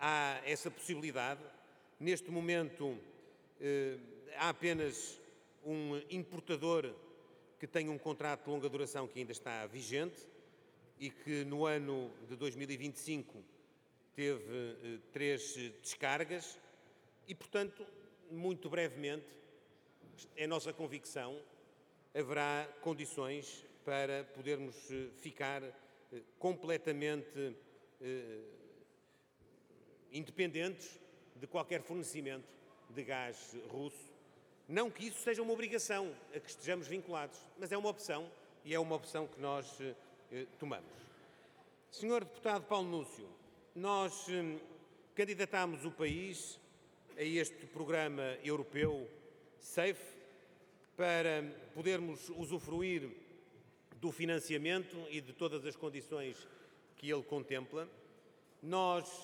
há essa possibilidade. Neste momento, há apenas um importador que tem um contrato de longa duração que ainda está vigente e que no ano de 2025 teve 3 descargas e, portanto, muito brevemente, é nossa convicção, haverá condições para podermos ficar completamente independentes de qualquer fornecimento de gás russo. Não que isso seja uma obrigação a que estejamos vinculados, mas é uma opção e é uma opção que nós tomamos. Senhor Deputado Paulo Núncio, nós candidatámos o país a este programa europeu SAFE para podermos usufruir do financiamento e de todas as condições que ele contempla. Nós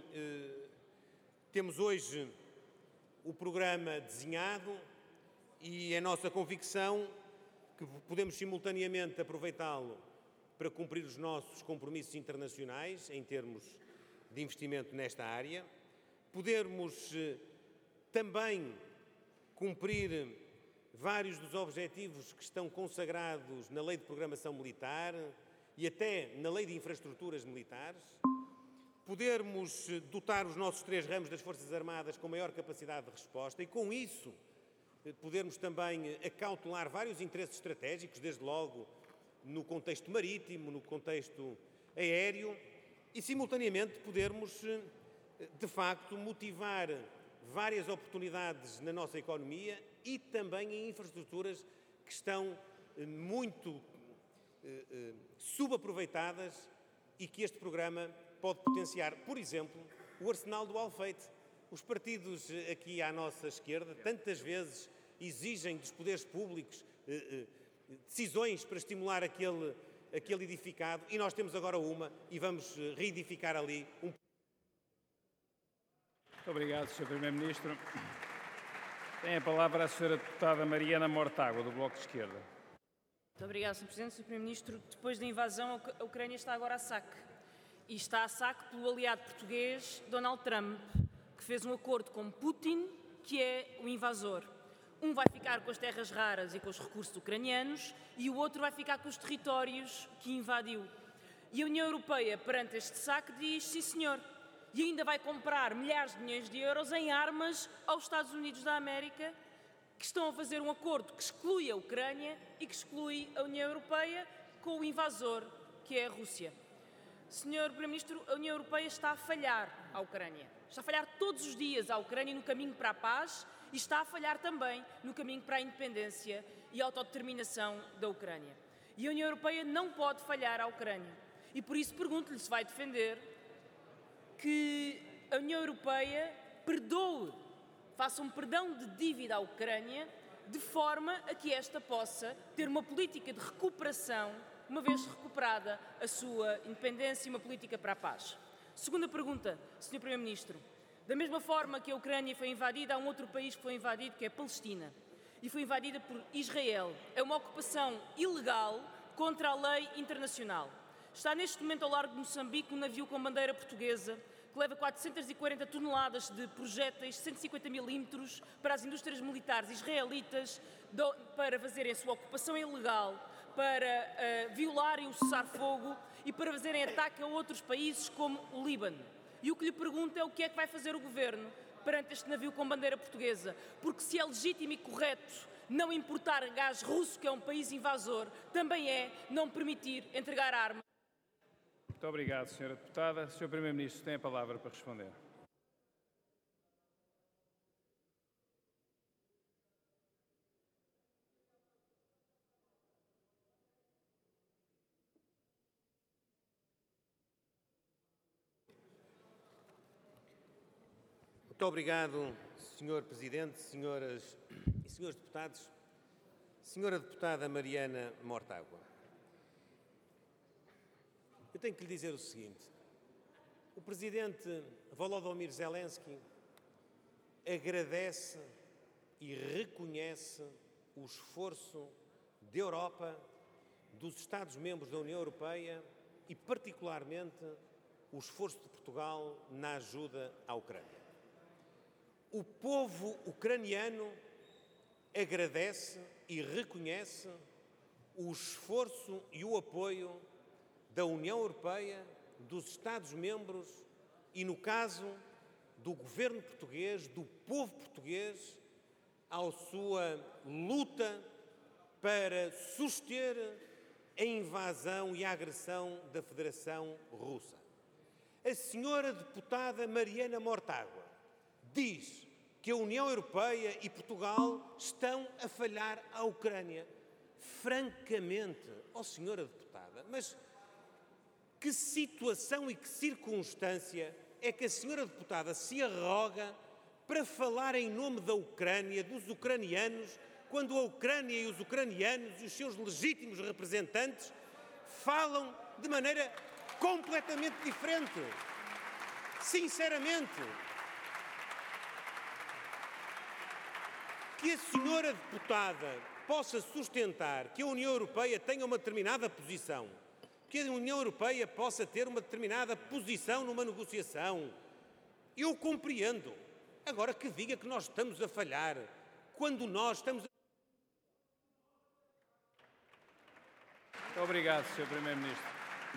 temos hoje o programa desenhado e é nossa convicção que podemos simultaneamente aproveitá-lo para cumprir os nossos compromissos internacionais em termos de investimento nesta área, podermos também cumprir vários dos objetivos que estão consagrados na Lei de Programação Militar e até na Lei de Infraestruturas Militares, podermos dotar os nossos 3 ramos das Forças Armadas com maior capacidade de resposta e, com isso, podermos também acautelar vários interesses estratégicos, desde logo no contexto marítimo, no contexto aéreo e, simultaneamente, podermos, de facto, motivar várias oportunidades na nossa economia e também em infraestruturas que estão muito subaproveitadas e que este programa pode potenciar. Por exemplo, o arsenal do Alfeite. Os partidos aqui à nossa esquerda tantas vezes exigem dos poderes públicos decisões para estimular aquele edificado e nós temos agora uma e vamos reedificar ali um. Muito obrigado, Sr. Primeiro-Ministro. Tem a palavra a Sra. Deputada Mariana Mortágua, do Bloco de Esquerda. Muito obrigado, Sr. Presidente. Sr. Primeiro-Ministro, depois da invasão, a Ucrânia está agora a saque. E está a saque pelo aliado português, Donald Trump, que fez um acordo com Putin, que é o invasor. Um vai ficar com as terras raras e com os recursos ucranianos e o outro vai ficar com os territórios que invadiu. E a União Europeia, perante este saque, diz sim, senhor. E ainda vai comprar milhares de milhões de euros em armas aos Estados Unidos da América, que estão a fazer um acordo que exclui a Ucrânia e que exclui a União Europeia com o invasor, que é a Rússia. Senhor Primeiro-Ministro, a União Europeia está a falhar à Ucrânia. Está a falhar todos os dias à Ucrânia no caminho para a paz e está a falhar também no caminho para a independência e a autodeterminação da Ucrânia. E a União Europeia não pode falhar à Ucrânia. E por isso pergunto-lhe se vai defender que a União Europeia perdoe, faça um perdão de dívida à Ucrânia, de forma a que esta possa ter uma política de recuperação, uma vez recuperada a sua independência e uma política para a paz. Segunda pergunta, Sr. Primeiro-Ministro. Da mesma forma que a Ucrânia foi invadida, há um outro país que foi invadido, que é a Palestina. E foi invadida por Israel. É uma ocupação ilegal contra a lei internacional. Está neste momento ao largo de Moçambique um navio com bandeira portuguesa que leva 440 toneladas de projéteis 150 milímetros para as indústrias militares israelitas para fazerem a sua ocupação ilegal, para violarem o cessar-fogo e para fazerem ataque a outros países como o Líbano. E o que lhe pergunto é o que é que vai fazer o Governo perante este navio com bandeira portuguesa, porque se é legítimo e correto não importar gás russo, que é um país invasor, também é não permitir entregar armas. Muito obrigado, Sra. Deputada. Sr. Primeiro-Ministro, tem a palavra para responder. Muito obrigado, Sr. Presidente, senhoras e senhores deputados. Senhora Deputada Mariana Mortágua, eu tenho que lhe dizer o seguinte. O Presidente Volodymyr Zelensky agradece e reconhece o esforço da Europa, dos Estados-membros da União Europeia e, particularmente, o esforço de Portugal na ajuda à Ucrânia. O povo ucraniano agradece e reconhece o esforço e o apoio da União Europeia, dos Estados-membros e, no caso, do governo português, do povo português, à sua luta para suster a invasão e a agressão da Federação Russa. A senhora deputada Mariana Mortágua diz que a União Europeia e Portugal estão a falhar à Ucrânia. Francamente, senhora deputada, mas que situação e que circunstância é que a senhora deputada se arroga para falar em nome da Ucrânia, dos ucranianos, quando a Ucrânia e os ucranianos e os seus legítimos representantes falam de maneira completamente diferente? Sinceramente, que a senhora deputada possa sustentar que a União Europeia tenha uma determinada posição, que a União Europeia possa ter uma determinada posição numa negociação, eu compreendo. Agora, que diga que nós estamos a falhar, quando nós estamos a... Muito obrigado, Sr. Primeiro-Ministro.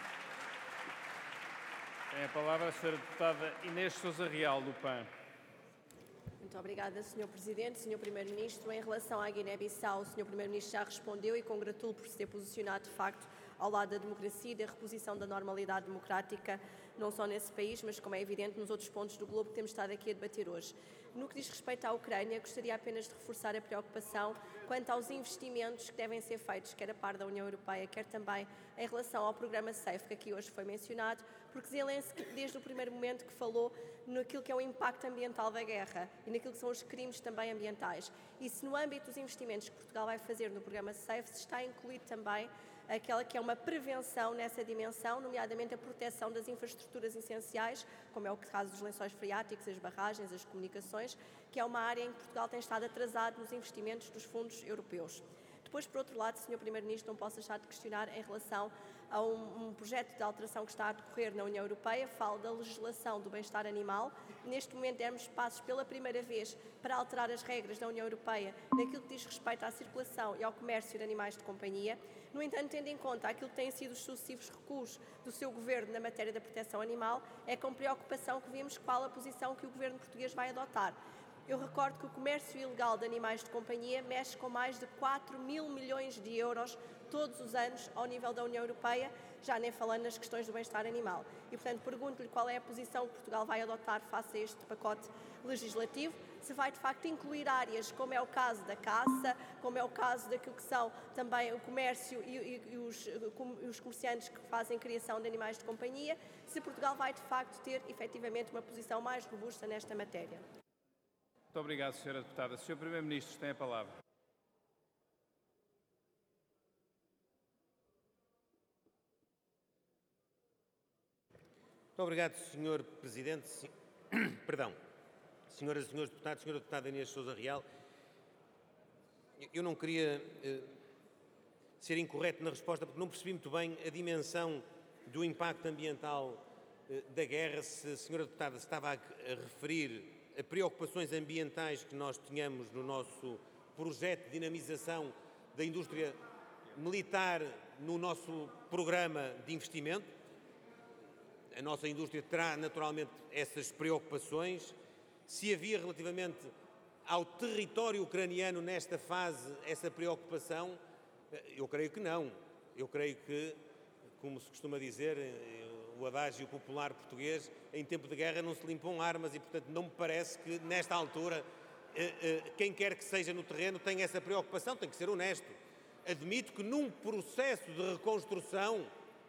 Tem a palavra a Sra. Deputada Inês Sousa Real, do PAN. Muito obrigada, Sr. Presidente. Sr. Primeiro-Ministro, em relação à Guiné-Bissau, o Sr. Primeiro-Ministro já respondeu e congratulo por se ter posicionado, de facto, ao lado da democracia e da reposição da normalidade democrática, não só nesse país, mas, como é evidente, nos outros pontos do globo que temos estado aqui a debater hoje. No que diz respeito à Ucrânia, gostaria apenas de reforçar a preocupação quanto aos investimentos que devem ser feitos, quer a par da União Europeia, quer também em relação ao programa SAFE, que aqui hoje foi mencionado, porque Zelensky, desde o primeiro momento que falou naquilo que é o impacto ambiental da guerra e naquilo que são os crimes também ambientais. E se no âmbito dos investimentos que Portugal vai fazer no programa SAFE se está incluído também aquela que é uma prevenção nessa dimensão, nomeadamente a proteção das infraestruturas essenciais, como é o caso dos lençóis freáticos, as barragens, as comunicações, que é uma área em que Portugal tem estado atrasado nos investimentos dos fundos europeus. Depois, por outro lado, Sr. Primeiro-Ministro, não posso deixar de questionar em relação a um projeto de alteração que está a decorrer na União Europeia, falo da legislação do bem-estar animal. Neste momento demos passos pela primeira vez para alterar as regras da União Europeia naquilo que diz respeito à circulação e ao comércio de animais de companhia. No entanto, tendo em conta aquilo que têm sido os sucessivos recuos do seu governo na matéria da proteção animal, é com preocupação que vemos qual a posição que o governo português vai adotar. Eu recordo que o comércio ilegal de animais de companhia mexe com mais de 4 mil milhões de euros todos os anos ao nível da União Europeia, já nem falando nas questões do bem-estar animal. E, portanto, pergunto-lhe qual é a posição que Portugal vai adotar face a este pacote legislativo, se vai, de facto, incluir áreas como é o caso da caça, como é o caso daquilo que são também o comércio e os comerciantes que fazem criação de animais de companhia, se Portugal vai, de facto, ter, efetivamente, uma posição mais robusta nesta matéria. Muito obrigado, Sra. Deputada. Sr. Primeiro-Ministro, tem a palavra. Muito obrigado, Sr. Presidente. Perdão. Senhoras e senhores deputados, Sra. Deputada Inês Sousa Real, eu não queria ser incorreto na resposta, porque não percebi muito bem a dimensão do impacto ambiental da guerra, se a Sra. Deputada estava a referir a preocupações ambientais que nós tínhamos no nosso projeto de dinamização da indústria militar no nosso programa de investimento. A nossa indústria terá naturalmente essas preocupações. Se havia relativamente ao território ucraniano nesta fase essa preocupação, eu creio que não. Eu creio que, como se costuma dizer, o adágio popular português, em tempo de guerra não se limpam armas e, portanto, não me parece que, nesta altura, quem quer que seja no terreno tenha essa preocupação, tem que ser honesto. Admito que num processo de reconstrução,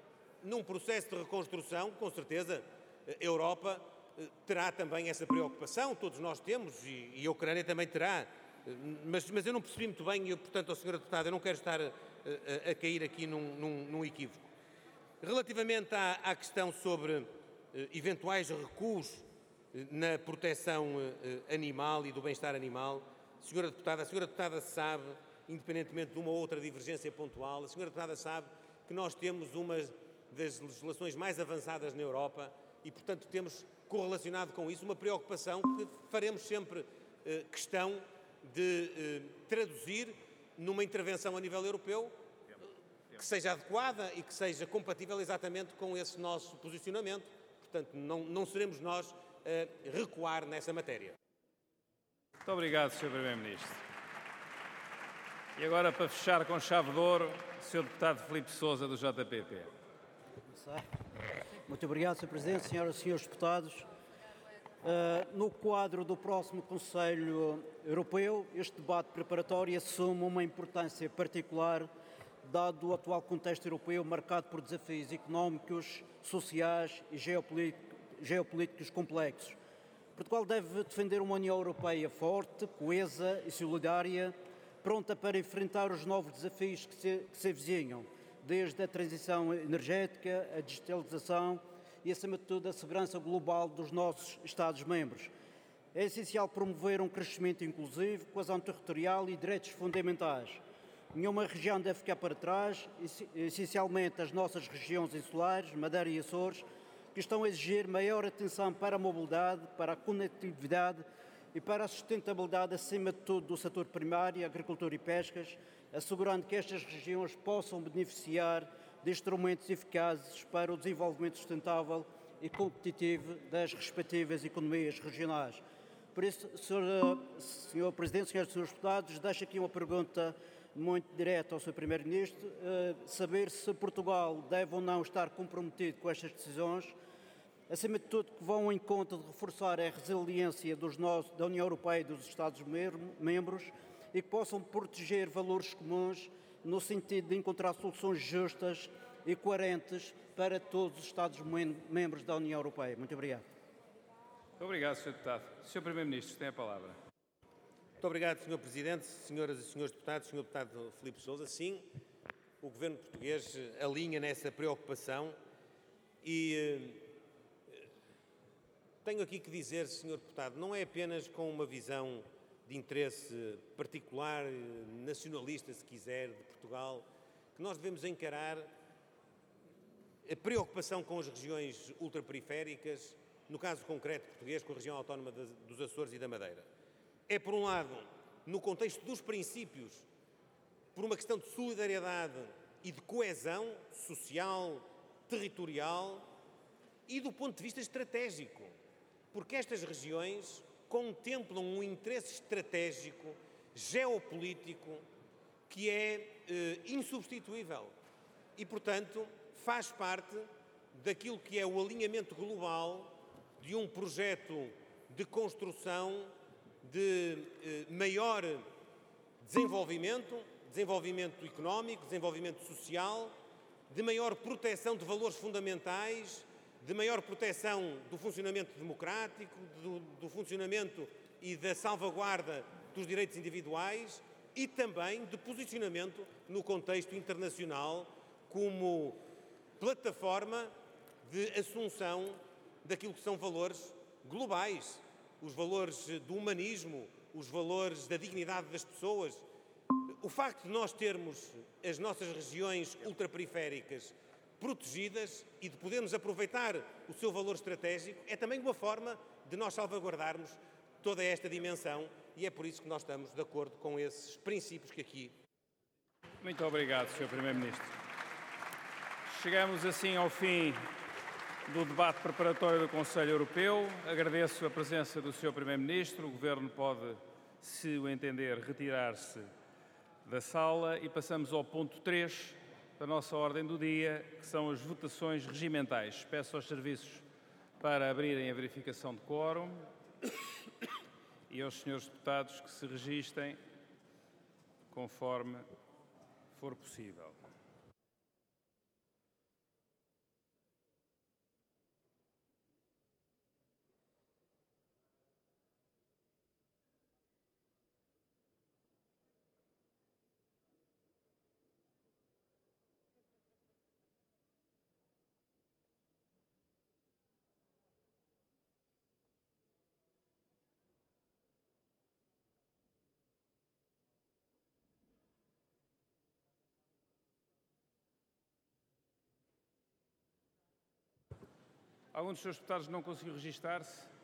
com certeza, a Europa terá também essa preocupação, todos nós temos e a Ucrânia também terá, mas eu não percebi muito bem e, portanto, Sra. Deputada, eu não quero estar a cair aqui num equívoco. Relativamente à questão sobre eventuais recuos na proteção animal e do bem-estar animal, a Sra. Deputada sabe, independentemente de uma ou outra divergência pontual, a Sra. Deputada sabe que nós temos uma das legislações mais avançadas na Europa e, portanto, temos correlacionado com isso uma preocupação que faremos sempre questão de traduzir numa intervenção a nível europeu que seja adequada e que seja compatível exatamente com esse nosso posicionamento. Portanto, não seremos nós a recuar nessa matéria. Muito obrigado, Sr. Primeiro-Ministro. E agora, para fechar com chave de ouro, o Sr. Deputado Filipe Sousa, do JPP. Muito obrigado, Sr. Presidente, senhoras e senhores deputados. No quadro do próximo Conselho Europeu, este debate preparatório assume uma importância particular, dado o atual contexto europeu marcado por desafios económicos, sociais e geopolíticos complexos. Portugal deve defender uma União Europeia forte, coesa e solidária, pronta para enfrentar os novos desafios que se avizinham, desde a transição energética, a digitalização e, acima de tudo, a segurança global dos nossos Estados-membros. É essencial promover um crescimento inclusivo, coesão territorial e direitos fundamentais. Nenhuma região deve ficar para trás, essencialmente as nossas regiões insulares, Madeira e Açores, que estão a exigir maior atenção para a mobilidade, para a conectividade e para a sustentabilidade, acima de tudo, do setor primário, agricultura e pescas, assegurando que estas regiões possam beneficiar de instrumentos eficazes para o desenvolvimento sustentável e competitivo das respectivas economias regionais. Por isso, Sr. Presidente, Srs. e Srs. Deputados, deixo aqui uma pergunta muito direta ao Sr. Primeiro-Ministro, saber se Portugal deve ou não estar comprometido com estas decisões, acima de tudo que vão em conta de reforçar a resiliência da União Europeia e dos Estados-membros e que possam proteger valores comuns no sentido de encontrar soluções justas e coerentes para todos os Estados-membros da União Europeia. Muito obrigado. Muito obrigado, Sr. Deputado. Sr. Primeiro-Ministro, tem a palavra. Muito obrigado, Sr. Presidente, senhoras e senhores deputados, Sr. Deputado Filipe Sousa. Sim, o Governo português alinha nessa preocupação e tenho aqui que dizer, Sr. Deputado, não é apenas com uma visão de interesse particular, nacionalista, se quiser, de Portugal, que nós devemos encarar a preocupação com as regiões ultraperiféricas, no caso concreto português, com a região autónoma dos Açores e da Madeira. É, por um lado, no contexto dos princípios, por uma questão de solidariedade e de coesão social, territorial e do ponto de vista estratégico, porque estas regiões contemplam um interesse estratégico, geopolítico, que é insubstituível e, portanto, faz parte daquilo que é o alinhamento global de um projeto de construção de maior desenvolvimento económico, desenvolvimento social, de maior proteção de valores fundamentais, de maior proteção do funcionamento democrático, do funcionamento e da salvaguarda dos direitos individuais e também de posicionamento no contexto internacional como plataforma de assunção daquilo que são valores globais, os valores do humanismo, os valores da dignidade das pessoas. O facto de nós termos as nossas regiões ultraperiféricas protegidas e de podermos aproveitar o seu valor estratégico é também uma forma de nós salvaguardarmos toda esta dimensão e é por isso que nós estamos de acordo com esses princípios que aqui... Muito obrigado, Sr. Primeiro-Ministro. Chegamos assim ao fim do debate preparatório do Conselho Europeu. Agradeço a presença do Sr. Primeiro-Ministro. O Governo pode, se o entender, retirar-se da sala e passamos ao ponto 3 da nossa ordem do dia, que são as votações regimentais. Peço aos serviços para abrirem a verificação de quórum e aos senhores deputados que se registem conforme for possível. Algum dos senhores deputados não conseguiu registar-se?